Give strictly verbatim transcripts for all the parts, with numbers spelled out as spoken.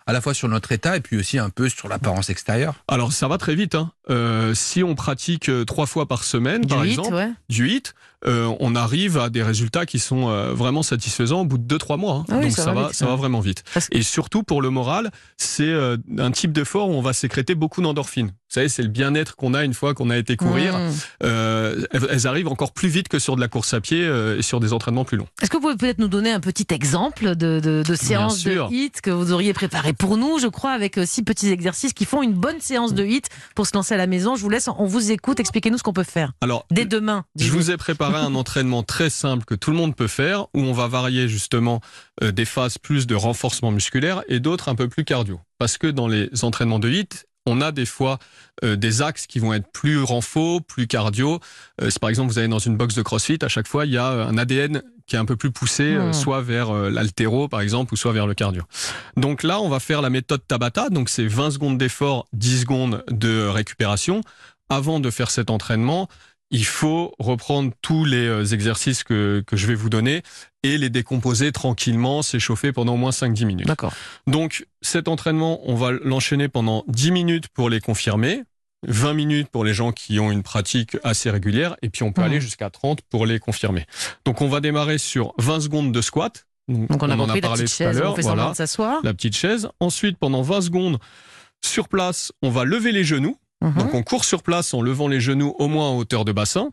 à la fois sur notre état et puis aussi un peu sur l'apparence extérieure? Alors ça va très vite. Hein. Euh, si on pratique trois fois par semaine, Du par huit, exemple, ouais. du huit, euh, on arrive à des résultats qui sont euh, vraiment satisfaisants au bout de deux trois mois. Hein. Ah oui, Donc ça ça, va va, vite, ça ça. va vraiment vite. Parce que- Et surtout pour le moral, c'est euh, un type d'effort où on va sécréter beaucoup d'endorphines. Vous savez, c'est le bien-être qu'on a une fois qu'on a été courir. Mmh. Euh, elles, elles arrivent encore plus vite que sur de la course à pied euh, et sur des entraînements plus longs. Est-ce que vous pouvez peut-être nous donner un petit exemple de, de, de séance de sûr. hit que vous auriez préparé pour nous, je crois, avec euh, six petits exercices qui font une bonne séance de hit pour se lancer à la maison. Je vous laisse, on vous écoute, expliquez-nous ce qu'on peut faire. Alors, Dès demain. je vous ai préparé un entraînement très simple que tout le monde peut faire, où on va varier justement euh, des phases plus de renforcement musculaire et d'autres un peu plus cardio. Parce que dans les entraînements de hit, on a des fois euh, des axes qui vont être plus renfo, plus cardio. Euh, si par exemple vous allez dans une box de CrossFit, à chaque fois il y a un A D N qui est un peu plus poussé, euh, Mmh. soit vers euh, l'haltéro par exemple, ou soit vers le cardio. Donc là, on va faire la méthode Tabata, donc c'est vingt secondes d'effort, dix secondes de récupération. Avant de faire cet entraînement, il faut reprendre tous les euh, exercices que, que je vais vous donner et les décomposer tranquillement, s'échauffer pendant au moins cinq à dix minutes. D'accord. Donc cet entraînement, on va l'enchaîner pendant dix minutes pour les confirmer, vingt minutes pour les gens qui ont une pratique assez régulière, et puis on peut Mmh. aller jusqu'à trente pour les confirmer. Donc on va démarrer sur vingt secondes de squat. Donc on a en compris la parlé petite tout à chaise, l'heure, on fait voilà, semblant de s'asseoir. la petite chaise. Ensuite, pendant vingt secondes, sur place, on va lever les genoux. Mhm. Donc on court sur place en levant les genoux au moins à hauteur de bassin.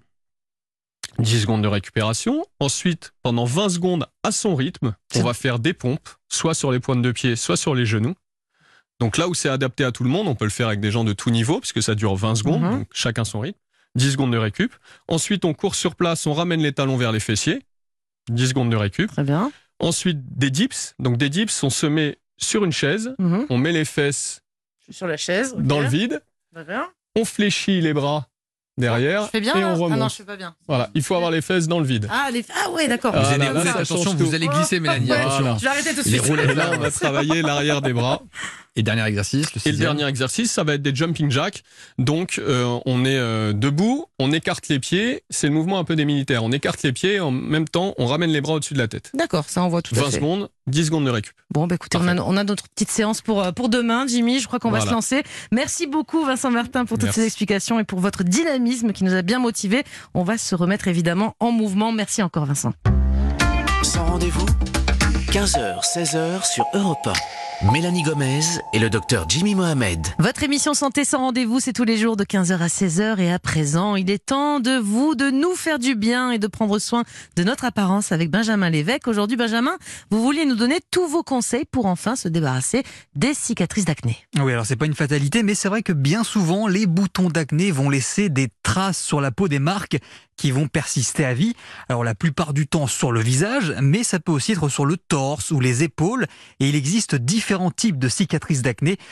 dix secondes de récupération. Ensuite, pendant vingt secondes à son rythme, on va faire des pompes, soit sur les pointes de pied, soit sur les genoux. Donc là où c'est adapté à tout le monde, on peut le faire avec des gens de tout niveau, puisque ça dure vingt secondes, Mhm. donc chacun son rythme. dix secondes de récup. Ensuite, on court sur place, on ramène les talons vers les fessiers. dix secondes de récup. Très bien. Ensuite, des dips. Donc des dips, on se met sur une chaise, Mhm. on met les fesses Je suis sur la chaise. ok. dans le vide, Très bien. on fléchit les bras derrière Je fais bien et là on Ah remonte. non, je fais pas bien. Voilà, il faut avoir les fesses dans le vide. Ah, les... ah ouais, d'accord. Ah, Vous allez- là, vous là, allez- ça attention, change vous tout. allez glisser, Mélanie. Ouais. Attention. Je vais arrêter tout de Les suite. roulettes Et là, on va travailler l'arrière des bras. Et dernier exercice, le Et le sixième. dernier exercice, ça va être des jumping jacks. Donc, euh, on est euh, debout, on écarte les pieds. C'est le mouvement un peu des militaires. On écarte les pieds, en même temps, on ramène les bras au-dessus de la tête. D'accord, ça on voit tout à vingt fait. secondes, dix secondes de récup. Bon, bah écoutez, on a, on a notre petite séance pour, euh, pour demain, Jimmy. Je crois qu'on va Voilà. se lancer. Merci beaucoup, Vincent Martin, pour toutes Merci. ces explications et pour votre dynamisme qui nous a bien motivés. On va se remettre évidemment en mouvement. Merci encore, Vincent. Sans rendez-vous, quinze heures, seize heures sur Europe un. Mélanie Gomez et le docteur Jimmy Mohamed. Votre émission Santé sans rendez-vous, c'est tous les jours de quinze heures à seize heures. Et à présent, il est temps de vous, de nous faire du bien et de prendre soin de notre apparence avec Benjamin Lévesque. Aujourd'hui, Benjamin, vous vouliez nous donner tous vos conseils pour enfin se débarrasser des cicatrices d'acné. Oui, alors c'est pas une fatalité, mais c'est vrai que bien souvent, les boutons d'acné vont laisser des traces sur la peau, des marques qui vont persister à vie. Alors la plupart du temps sur le visage, mais ça peut aussi être sur le torse ou les épaules. Et il existe différents types de cicatrices d'acné.